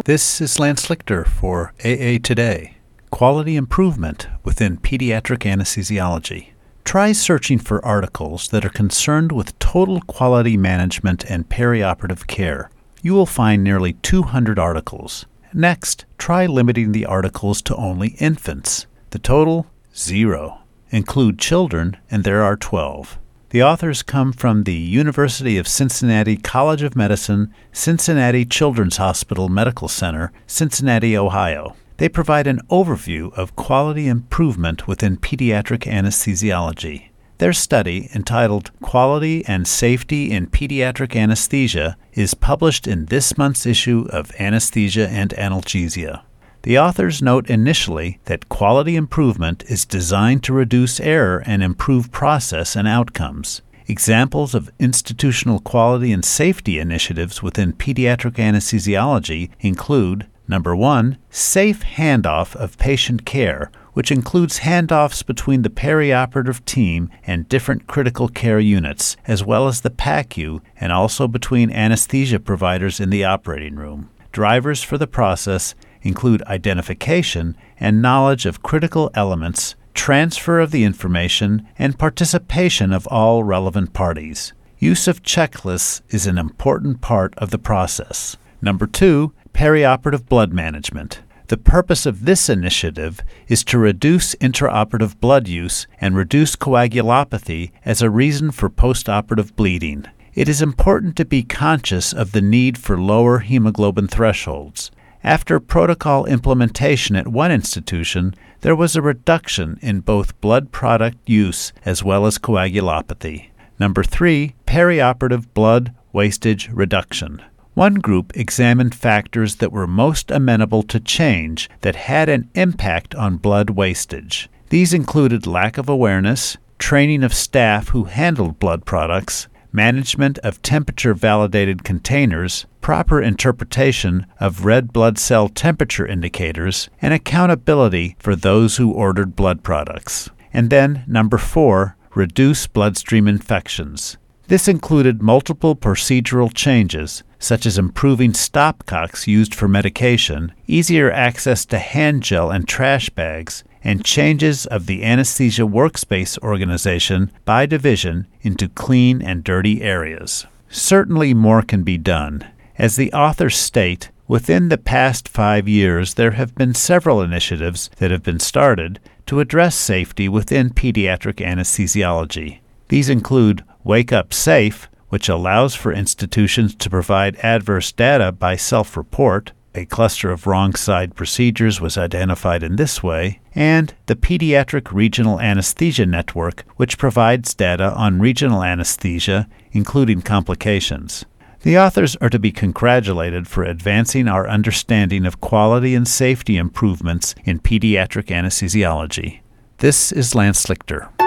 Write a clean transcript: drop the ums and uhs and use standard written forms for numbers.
This is Lance Lichter for AA Today, Quality Improvement within Pediatric Anesthesiology. Try searching for articles that are concerned with total quality management and perioperative care. You will find nearly 200 articles. Next, try limiting the articles to only infants. The total, 0. Include children, and there are 12. The authors come from the University of Cincinnati College of Medicine, Cincinnati Children's Hospital Medical Center, Cincinnati, Ohio. They provide an overview of quality improvement within pediatric anesthesiology. Their study, entitled Quality and Safety in Pediatric Anesthesia, is published in this month's issue of Anesthesia and Analgesia. The authors note initially that quality improvement is designed to reduce error and improve process and outcomes. Examples of institutional quality and safety initiatives within pediatric anesthesiology include: Number 1, safe handoff of patient care, which includes handoffs between the perioperative team and different critical care units, as well as the PACU, and also between anesthesia providers in the operating room. Drivers for the process include identification and knowledge of critical elements, transfer of the information, and participation of all relevant parties. Use of checklists is an important part of the process. Number 2, perioperative blood management. The purpose of this initiative is to reduce intraoperative blood use and reduce coagulopathy as a reason for postoperative bleeding. It is important to be conscious of the need for lower hemoglobin thresholds. After protocol implementation at one institution, there was a reduction in both blood product use as well as coagulopathy. Number 3, perioperative blood wastage reduction. One group examined factors that were most amenable to change that had an impact on blood wastage. These included lack of awareness, training of staff who handled blood products, management of temperature-validated containers, proper interpretation of red blood cell temperature indicators, and accountability for those who ordered blood products. And then, number 4, reduce bloodstream infections. This included multiple procedural changes, such as improving stopcocks used for medication, easier access to hand gel and trash bags, and changes of the anesthesia workspace organization by division into clean and dirty areas. Certainly more can be done. As the authors state, within the past 5 years there have been several initiatives that have been started to address safety within pediatric anesthesiology. These include Wake Up Safe, which allows for institutions to provide adverse data by self-report. A cluster of wrong-side procedures was identified in this way, and the Pediatric Regional Anesthesia Network, which provides data on regional anesthesia, including complications. The authors are to be congratulated for advancing our understanding of quality and safety improvements in pediatric anesthesiology. This is Lance Lichter.